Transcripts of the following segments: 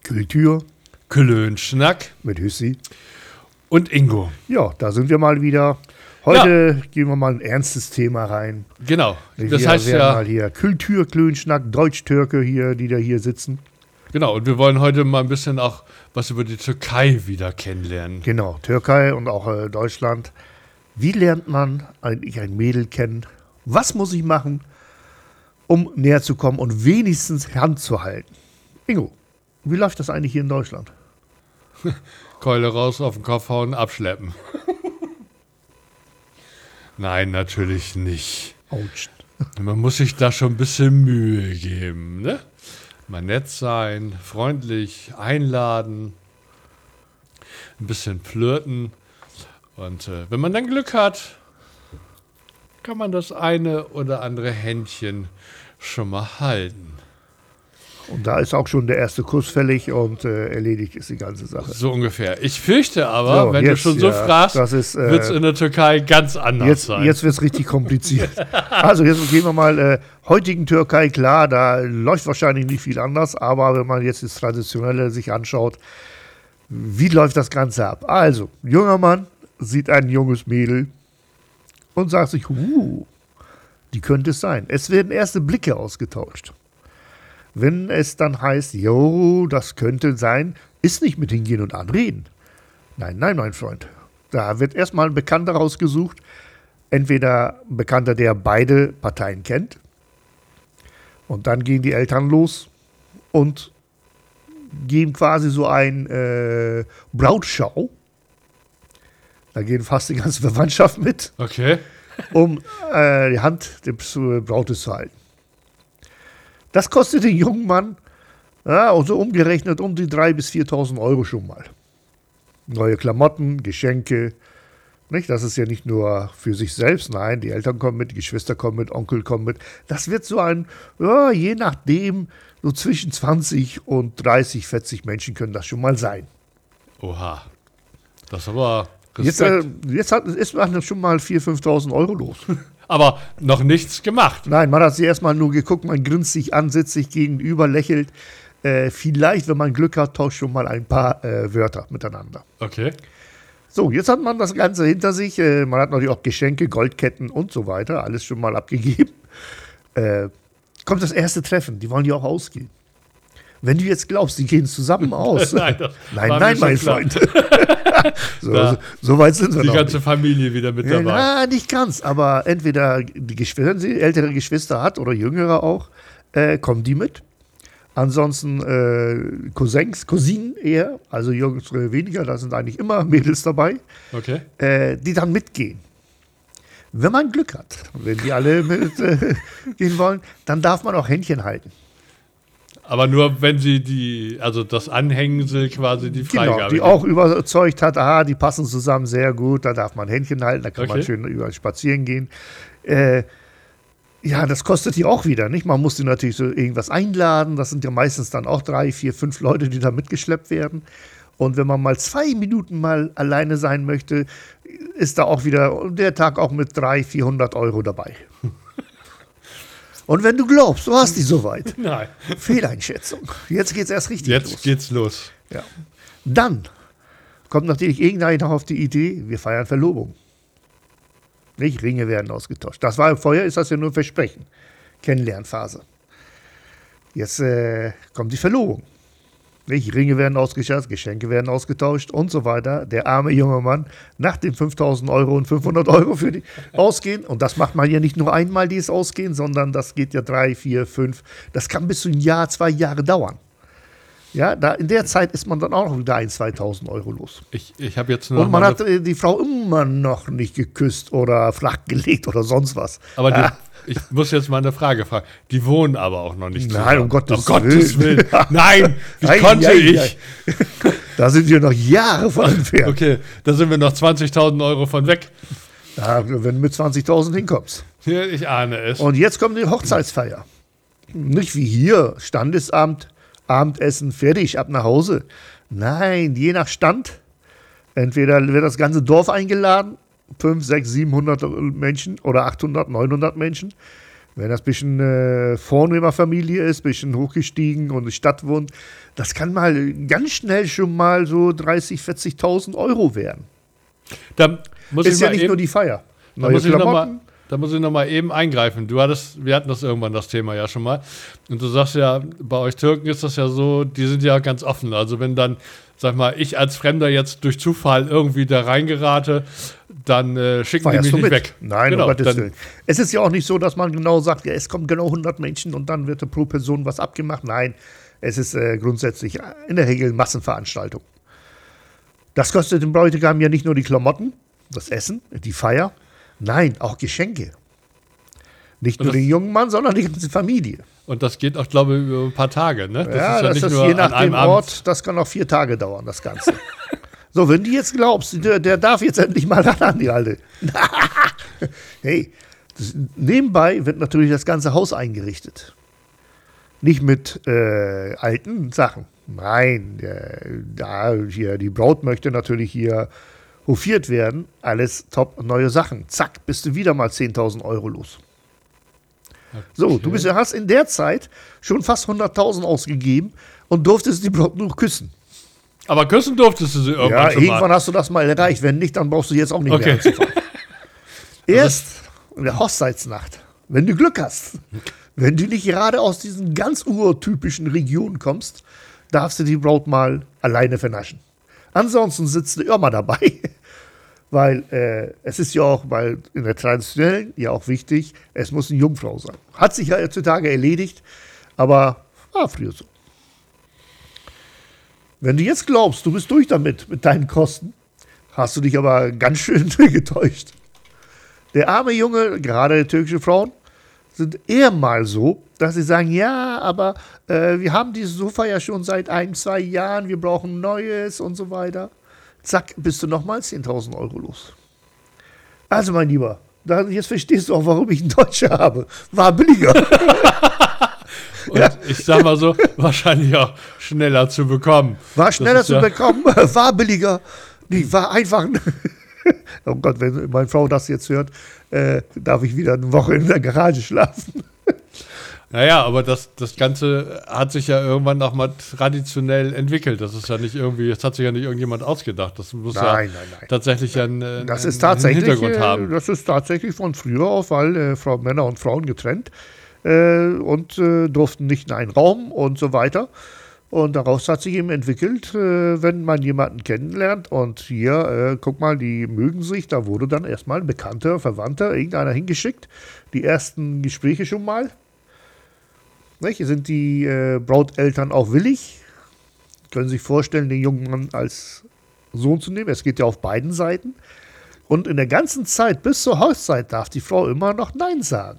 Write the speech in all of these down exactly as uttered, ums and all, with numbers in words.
Kultur Klönschnack mit Hüssi und Ingo. Ja, da sind wir mal wieder. Heute ja. gehen wir mal ein ernstes Thema rein. Genau. Das wir heißt ja mal ja hier Kultur Klönschnack, Deutsch-Türke hier, die da hier sitzen. Genau, und wir wollen heute mal ein bisschen auch was über die Türkei wieder kennenlernen. Genau, Türkei und auch äh, Deutschland. Wie lernt man eigentlich ein Mädel kennen? Was muss ich machen, um näher zu kommen und wenigstens Hand zu halten? Ingo, wie läuft das eigentlich hier in Deutschland? Keule raus, auf den Kopf hauen, abschleppen. Nein, natürlich nicht. Autsch. Man muss sich da schon ein bisschen Mühe geben, ne? Mal nett sein, freundlich, einladen, ein bisschen flirten. Und äh, wenn man dann Glück hat, kann man das eine oder andere Händchen schon mal halten. Und da ist auch schon der erste Kuss fällig und äh, erledigt ist die ganze Sache. So ungefähr. Ich fürchte aber, so, wenn jetzt, du schon so ja, fragst, äh, wird es in der Türkei ganz anders jetzt, sein. Jetzt wird es richtig kompliziert. Also jetzt gehen wir mal, äh, heutigen Türkei, klar, da läuft wahrscheinlich nicht viel anders, aber wenn man jetzt das Traditionelle sich anschaut, wie läuft das Ganze ab? Also, junger Mann sieht ein junges Mädel und sagt sich, uh, die könnte es sein. Es werden erste Blicke ausgetauscht. Wenn es dann heißt, jo, das könnte sein, ist nicht mit hingehen und anreden. Nein, nein, mein Freund. Da wird erstmal ein Bekannter rausgesucht. Entweder ein Bekannter, der beide Parteien kennt. Und dann gehen die Eltern los und geben quasi so ein äh, Brautschau. Da gehen fast die ganze Verwandtschaft mit, Okay. um äh, die Hand des Brautes zu halten. Das kostet den jungen Mann, ja, also umgerechnet um die dreitausend bis viertausend Euro schon mal. Neue Klamotten, Geschenke. Nicht? Das ist ja nicht nur für sich selbst, nein, die Eltern kommen mit, die Geschwister kommen mit, Onkel kommen mit. Das wird so ein, ja, je nachdem, so zwischen zwanzig und dreißig, vierzig Menschen können das schon mal sein. Oha. Das ist aber Jetzt, Respekt. äh, jetzt hat, ist man schon mal viertausend, fünftausend Euro los. Aber noch nichts gemacht. Nein, man hat sich erstmal nur geguckt, man grinst sich an, sitzt sich gegenüber, lächelt. Äh, vielleicht, wenn man Glück hat, tauscht schon mal ein paar äh, Wörter miteinander. Okay. So, jetzt hat man das Ganze hinter sich. Äh, man hat natürlich auch Geschenke, Goldketten und so weiter. Alles schon mal abgegeben. Äh, kommt das erste Treffen. Die wollen ja auch ausgehen. Wenn du jetzt glaubst, die gehen zusammen aus. nein, das nein, war nein, mir mein schon Freund. so, so, so weit sind wir Die noch ganze nicht. Familie wieder mit dabei. Na, nicht ganz. Aber entweder die Geschwister, wenn sie ältere Geschwister hat oder jüngere auch, äh, kommen die mit. Ansonsten äh, Cousins, Cousinen eher, also Jungs weniger, da sind eigentlich immer Mädels dabei, Okay. äh, die dann mitgehen. Wenn man Glück hat, wenn die alle mitgehen äh, wollen, dann darf man auch Händchen halten. Aber nur, wenn sie die, also das Anhängsel quasi die Freigabe Genau, die gibt. auch überzeugt hat, aha, die passen zusammen sehr gut, da darf man Händchen halten, da kann man Okay. schön über spazieren gehen. Äh, ja, das kostet die auch wieder, nicht? Man muss die natürlich so irgendwas einladen, das sind ja meistens dann auch drei, vier, fünf Leute, die da mitgeschleppt werden. Und wenn man mal zwei Minuten mal alleine sein möchte, ist da auch wieder der Tag auch mit dreihundert, vierhundert Euro dabei. Und wenn du glaubst, du hast die soweit. Nein. Fehleinschätzung. Jetzt geht's erst richtig Jetzt los. geht's los. Ja. Dann kommt natürlich irgendeiner auf die Idee, wir feiern Verlobung. Nicht? Ringe werden ausgetauscht. Das war vorher, ist das ja nur ein Versprechen. Kennenlernphase. Jetzt äh, kommt die Verlobung. Nicht? Ringe werden ausgetauscht, Geschenke werden ausgetauscht und so weiter. Der arme junge Mann nach den fünftausend Euro und fünfhundert Euro für die Ausgehen. Und das macht man ja nicht nur einmal, dieses Ausgehen, sondern das geht ja drei, vier, fünf. Das kann bis zu ein Jahr, zwei Jahre dauern. Ja, da in der Zeit ist man dann auch noch wieder ein, zweitausend Euro los. Ich, ich habe jetzt nur Und man mal hat äh, die Frau immer noch nicht geküsst oder flachgelegt oder sonst was. Aber die, Ah. ich muss jetzt mal eine Frage fragen. Die wohnen aber auch noch nicht zusammen. Nein, um Gottes, um Gottes Willen. Willen. Nein, wie Ei, konnte ei, ich? ei. Da sind wir noch Jahre von entfernt. Okay, da sind wir noch zwanzigtausend Euro von weg. Ja, wenn du mit zwanzigtausend hinkommst. Ja, ich ahne es. Und jetzt kommt die Hochzeitsfeier. Nicht wie hier, Standesamt, Abendessen, fertig, ab nach Hause. Nein, je nach Stand. Entweder wird das ganze Dorf eingeladen, fünfhundert, sechshundert, siebenhundert Menschen oder achthundert, neunhundert Menschen. Wenn das ein bisschen äh, Vornehmerfamilie ist, ein bisschen hochgestiegen und in der Stadt wohnt, das kann mal ganz schnell schon mal so dreißigtausend, vierzigtausend Euro werden. Da muss ist ich ja mal nicht eben, nur die Feier. da Neue muss ich noch mal, Klamotten. da muss ich noch mal eben eingreifen. Du hattest, wir hatten das irgendwann, das Thema ja schon mal. Und du sagst ja, bei euch Türken ist das ja so, die sind ja ganz offen. Also wenn dann, sag mal, ich als Fremder jetzt durch Zufall irgendwie da reingerate, dann äh, schicken Feierst die du mich nicht mit? weg. Nein, genau, um Gottes dann, Willen. Es ist ja auch nicht so, dass man genau sagt, ja, es kommen genau hundert Menschen und dann wird pro Person was abgemacht. Nein, es ist äh, grundsätzlich in der Regel Massenveranstaltung. Das kostet dem Bräutigam ja nicht nur die Klamotten, das Essen, die Feier, nein, auch Geschenke. Nicht nur das, den jungen Mann, sondern die ganze Familie. Und das geht auch, glaube ich, über ein paar Tage, ne? Das ja, ist ja das nicht ist nur je an nach einem dem Abend. Ort, das kann auch vier Tage dauern, das Ganze. So, wenn du jetzt glaubst, der, der darf jetzt endlich mal ran an die Alte. Hey, das, nebenbei wird natürlich das ganze Haus eingerichtet. Nicht mit äh, alten Sachen. Nein, äh, da hier die Braut möchte natürlich hier hofiert werden. Alles top, neue Sachen. Zack, bist du wieder mal zehntausend Euro los. Okay. So, du bist, hast in der Zeit schon fast hunderttausend ausgegeben und durftest die Braut nur küssen. Aber küssen durftest du sie irgendwann Ja, schon irgendwann mal. hast du das mal erreicht. Wenn nicht, dann brauchst du jetzt auch nicht Okay. mehr anzufangen. Erst in der Hochzeitsnacht, wenn du Glück hast, wenn du nicht gerade aus diesen ganz urtypischen Regionen kommst, darfst du die Braut mal alleine vernaschen. Ansonsten sitzt du immer dabei, weil äh, es ist ja auch weil in der traditionellen ja auch wichtig, es muss eine Jungfrau sein. Hat sich ja heutzutage erledigt, aber war früher so. Wenn du jetzt glaubst, du bist durch damit, mit deinen Kosten, hast du dich aber ganz schön getäuscht. Der arme Junge, gerade türkische Frauen, sind eher mal so, dass sie sagen, ja, aber äh, wir haben dieses Sofa ja schon seit ein, zwei Jahren, wir brauchen Neues und so weiter. Zack, bist du nochmal zehntausend Euro los. Also mein Lieber, da, jetzt verstehst du auch, warum ich einen Deutscher habe. War billiger. Und Ja. ich sag mal so, wahrscheinlich auch schneller zu bekommen. War Das schneller ist zu ja- bekommen, war billiger. Nee, war einfach. Oh Gott, wenn meine Frau das jetzt hört, äh, darf ich wieder eine Woche in der Garage schlafen. Naja, aber das, das Ganze hat sich ja irgendwann auch mal traditionell entwickelt. Das ist ja nicht irgendwie, das hat sich ja nicht irgendjemand ausgedacht. Das muss Nein, ja nein, nein. tatsächlich einen, einen, Das ist einen tatsächlich, Hintergrund äh, haben. das ist tatsächlich von früher auf, weil äh, Frau, Männer und Frauen getrennt äh, und äh, durften nicht in einen Raum und so weiter. Und daraus hat sich eben entwickelt, äh, wenn man jemanden kennenlernt und hier, äh, guck mal, die mögen sich, da wurde dann erstmal ein Bekannter, Verwandter, irgendeiner hingeschickt. Die ersten Gespräche schon mal. Nicht? Sind die äh, Brauteltern auch willig? Können sich vorstellen, den jungen Mann als Sohn zu nehmen. Es geht ja auf beiden Seiten. Und in der ganzen Zeit bis zur Hochzeit darf die Frau immer noch Nein sagen.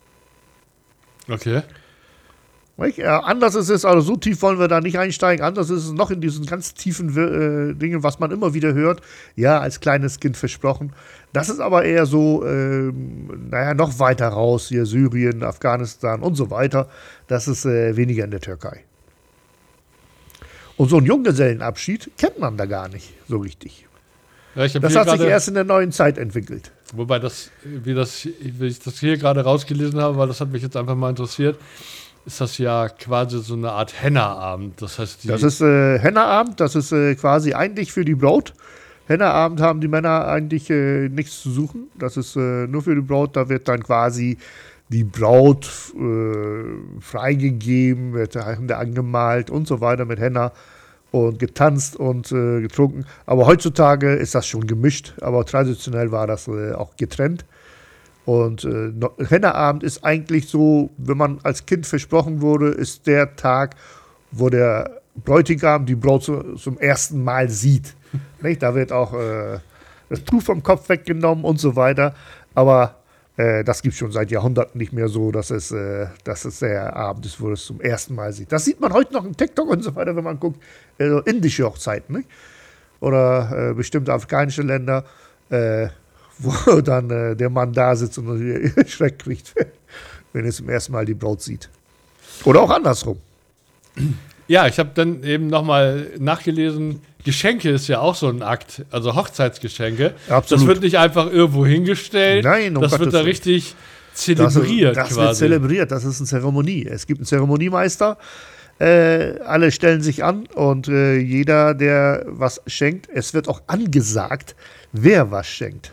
Okay. Nicht? Ja, anders ist es, also so tief wollen wir da nicht einsteigen, anders ist es noch in diesen ganz tiefen äh, Dingen, was man immer wieder hört, ja, als kleines Kind versprochen. Das ist aber eher so, ähm, naja, noch weiter raus, hier Syrien, Afghanistan und so weiter. Das ist äh, weniger in der Türkei. Und so einen Junggesellenabschied kennt man da gar nicht so richtig. Ja, ich hab Das hier hat sich gerade- erst in der neuen Zeit entwickelt. Wobei das, wie das, wie ich das hier gerade rausgelesen habe, weil das hat mich jetzt einfach mal interessiert, ist das ja quasi so eine Art Henna-Abend. Das heißt, die, Das ist äh, Henna-Abend, das ist äh, quasi eigentlich für die Braut. Henna-Abend haben die Männer eigentlich äh, nichts zu suchen. Das ist äh, nur für die Braut, da wird dann quasi die Braut äh, freigegeben, wird Hände angemalt und so weiter mit Henna und getanzt und äh, getrunken. Aber heutzutage ist das schon gemischt, aber traditionell war das äh, auch getrennt. Und äh, no- Henna-Abend ist eigentlich so, wenn man als Kind versprochen wurde, ist der Tag, wo der Bräutigam die Braut zu, zum ersten Mal sieht. Nicht? Da wird auch äh, das Tuch vom Kopf weggenommen und so weiter. Aber äh, das gibt es schon seit Jahrhunderten nicht mehr so, dass es, äh, dass es der Abend ist, wo es zum ersten Mal sieht. Das sieht man heute noch im TikTok und so weiter, wenn man guckt, äh, indische Hochzeiten, nicht? Oder äh, bestimmte afrikanische Länder, äh, wo dann äh, der Mann da sitzt und Schreck kriegt, wenn er zum ersten Mal die Braut sieht. Oder auch andersrum. ja, ich habe dann eben nochmal nachgelesen, Geschenke ist ja auch so ein Akt, also Hochzeitsgeschenke. Absolut. Das wird nicht einfach irgendwo hingestellt. Nein, um das wird Gottes da Willen. richtig zelebriert das, das quasi. wird zelebriert, das ist eine Zeremonie. Es gibt einen Zeremoniemeister, äh, alle stellen sich an und äh, jeder, der was schenkt, es wird auch angesagt, wer was schenkt.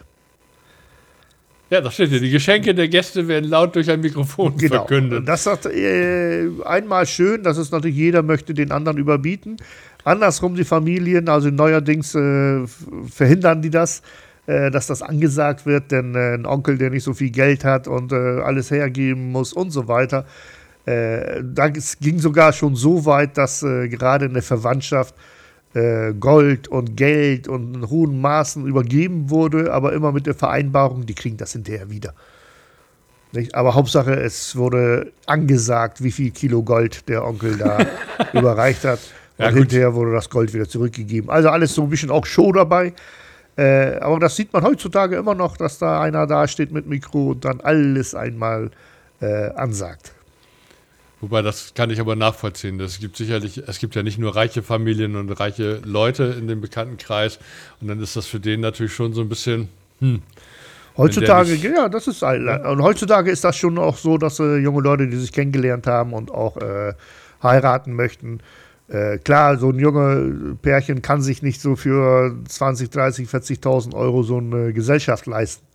Ja, das steht hier. Die Geschenke der Gäste werden laut durch ein Mikrofon Genau. verkündet. Das sagt äh, einmal schön, das ist natürlich, jeder möchte den anderen überbieten. Andersrum die Familien, also neuerdings äh, verhindern die das, äh, dass das angesagt wird, denn äh, ein Onkel, der nicht so viel Geld hat und äh, alles hergeben muss und so weiter. Äh, da es ging sogar schon so weit, dass äh, gerade in der Verwandtschaft äh, Gold und Geld und in hohen Maßen übergeben wurde, aber immer mit der Vereinbarung, die kriegen das hinterher wieder. Nicht? Aber Hauptsache, es wurde angesagt, wie viel Kilo Gold der Onkel da überreicht hat. Und Ja, gut. hinterher wurde das Gold wieder zurückgegeben. Also alles so ein bisschen auch Show dabei. Äh, aber das sieht man heutzutage immer noch, dass da einer da steht mit Mikro und dann alles einmal äh, ansagt. Wobei, das kann ich aber nachvollziehen. Es gibt sicherlich, es gibt ja nicht nur reiche Familien und reiche Leute in dem Bekanntenkreis. Und dann ist das für den natürlich schon so ein bisschen, hm. Heutzutage, nicht- ja, das ist ein, und heutzutage ist das schon auch so, dass äh, junge Leute, die sich kennengelernt haben und auch äh, heiraten möchten, äh, klar, so ein junge Pärchen kann sich nicht so für zwanzig, dreißig, vierzigtausend Euro so eine Gesellschaft leisten.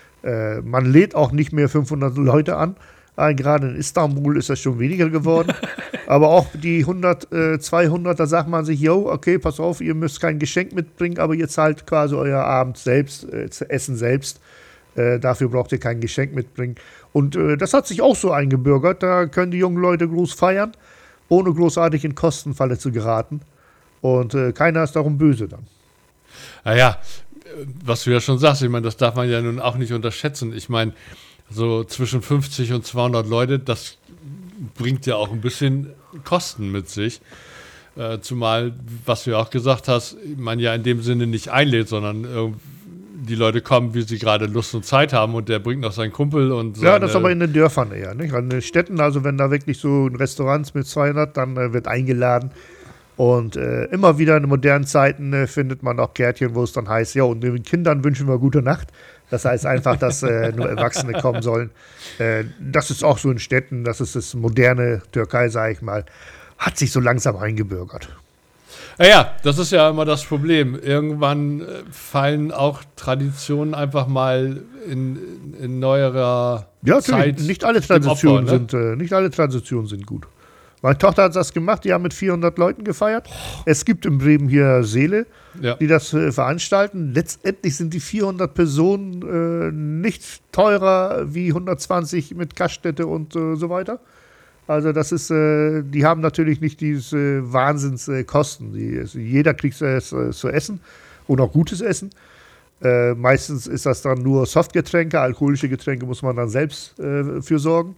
Äh, man lädt auch nicht mehr fünfhundert Leute an. Äh, gerade in Istanbul ist das schon weniger geworden. Aber auch die hundert, äh, zweihundert, da sagt man sich, yo, okay, pass auf, ihr müsst kein Geschenk mitbringen, aber ihr zahlt quasi euer Abend selbst, äh, Essen selbst. Äh, dafür braucht ihr kein Geschenk mitbringen. Und äh, das hat sich auch so eingebürgert. Da können die jungen Leute groß feiern, ohne großartig in Kostenfalle zu geraten. Und äh, keiner ist darum böse dann. Naja, was du ja schon sagst, ich meine, das darf man ja nun auch nicht unterschätzen. Ich meine, so zwischen fünfzig und zweihundert Leute, das bringt ja auch ein bisschen Kosten mit sich. Äh, zumal, was du ja auch gesagt hast, man ja in dem Sinne nicht einlädt, sondern äh, die Leute kommen, wie sie gerade Lust und Zeit haben und der bringt noch seinen Kumpel und seine, Ja, das ist aber in den Dörfern eher. Nicht? An den Städten, also wenn da wirklich so ein Restaurant mit zweihundert, dann äh, wird eingeladen. Und äh, immer wieder in modernen Zeiten äh, findet man auch Kärtchen, wo es dann heißt, ja, und den Kindern wünschen wir gute Nacht. Das heißt einfach, dass äh, nur Erwachsene kommen sollen. Äh, das ist auch so in Städten, das ist das moderne Türkei, sage ich mal, hat sich so langsam eingebürgert. Naja, das ist ja immer das Problem. Irgendwann äh, fallen auch Traditionen einfach mal in, in neuerer Ja, Zeit. natürlich, nicht alle dem Traditionen Opfer, ne? sind, äh, nicht alle Traditionen sind gut. Meine Tochter hat das gemacht, die haben mit vierhundert Leuten gefeiert. Es gibt in Bremen hier Seele, Ja. die das äh, veranstalten. Letztendlich sind die vierhundert Personen äh, nicht teurer wie hundertzwanzig mit Gaststätte und äh, so weiter. Also das ist, äh, die haben natürlich nicht diese äh, Wahnsinnskosten. Die, also jeder kriegt es äh, zu essen und auch gutes Essen. Äh, meistens ist das dann nur Softgetränke, alkoholische Getränke muss man dann selbst äh, für sorgen.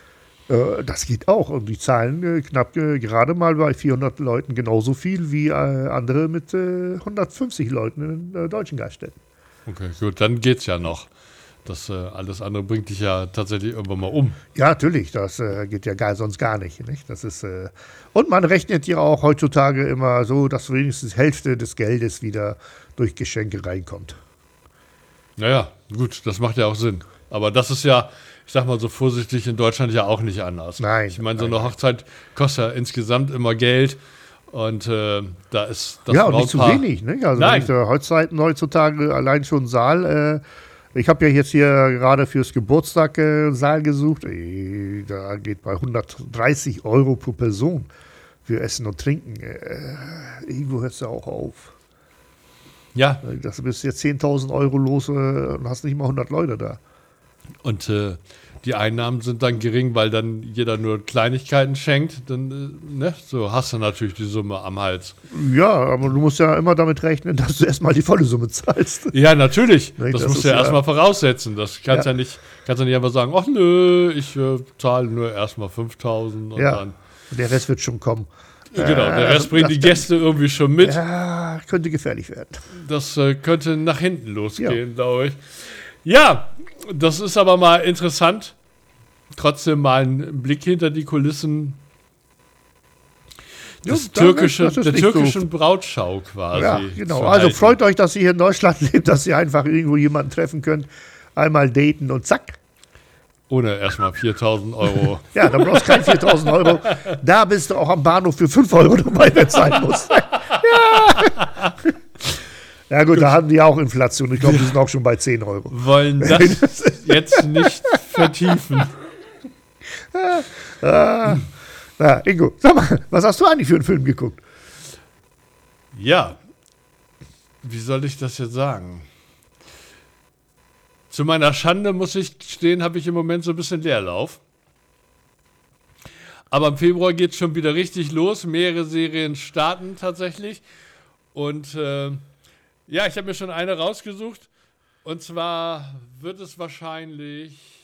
Äh, das geht auch und die zahlen äh, knapp äh, gerade mal bei vierhundert Leuten genauso viel wie äh, andere mit äh, hundertfünfzig Leuten in äh, deutschen Gaststätten. Okay, gut, dann geht's ja noch. Das äh, alles andere bringt dich ja tatsächlich irgendwann mal um. Ja, natürlich, das äh, geht ja gar, sonst gar nicht. nicht? Das ist, äh, und man rechnet ja auch heutzutage immer so, dass wenigstens Hälfte des Geldes wieder durch Geschenke reinkommt. Naja, gut, das macht ja auch Sinn. Aber das ist ja, ich sag mal so vorsichtig, in Deutschland ja auch nicht anders. Nein, Ich meine, so nein, eine nein. Hochzeit kostet ja insgesamt immer Geld. Und äh, da ist das Ja, und nicht zu Brautpaar- wenig. Ne? Also Nein. wenn ich da heutzutage, heutzutage allein schon einen Saal, äh, ich habe ja jetzt hier gerade fürs Geburtstag äh, einen Saal gesucht, Ey, da geht bei hundertdreißig Euro pro Person für Essen und Trinken. Äh, irgendwo hört es ja auch auf. Ja, Das bist jetzt zehntausend Euro los äh, und hast nicht mal hundert Leute da. und äh, die Einnahmen sind dann gering, weil dann jeder nur Kleinigkeiten schenkt. Dann, äh, ne, so hast du natürlich die Summe am Hals. Ja, aber du musst ja immer damit rechnen, dass du erstmal die volle Summe zahlst. Ja, natürlich. Nee, das, das musst ist du ja ja- erstmal voraussetzen. Das kannst Ja. ja, nicht, kannst ja nicht einfach sagen, ach nö, ich äh, zahle nur erstmal fünftausend und Ja, dann. der Rest wird schon kommen. Genau, der Rest Äh, bringt das- die Gäste irgendwie schon mit. Ja, könnte gefährlich werden. Das äh, könnte nach hinten losgehen, glaube ich. Ja, das ist aber mal interessant. Trotzdem mal ein Blick hinter die Kulissen des Ja, da- türkische, das ist der nicht so- türkischen Brautschau quasi. Ja, genau. zu Also halten. freut euch, dass ihr hier in Deutschland lebt, dass ihr einfach irgendwo jemanden treffen könnt, einmal daten und zack. Ohne erstmal viertausend Euro. Ja, da brauchst du keine viertausend Euro. Da bist du auch am Bahnhof für fünf Euro dabei, wenn es sein muss. Ja. Ja gut, da haben die auch Inflation. Ich glaube, die sind auch schon bei zehn Euro. Wollen das jetzt nicht vertiefen. Ah, na, Ingo, sag mal, was hast du eigentlich für einen Film geguckt? Ja, wie soll ich das jetzt sagen? Zu meiner Schande muss ich stehen, habe ich im Moment so ein bisschen Leerlauf. Aber im Februar geht es schon wieder richtig los. Mehrere Serien starten tatsächlich. Und äh, ja, ich habe mir schon eine rausgesucht. Und zwar wird es wahrscheinlich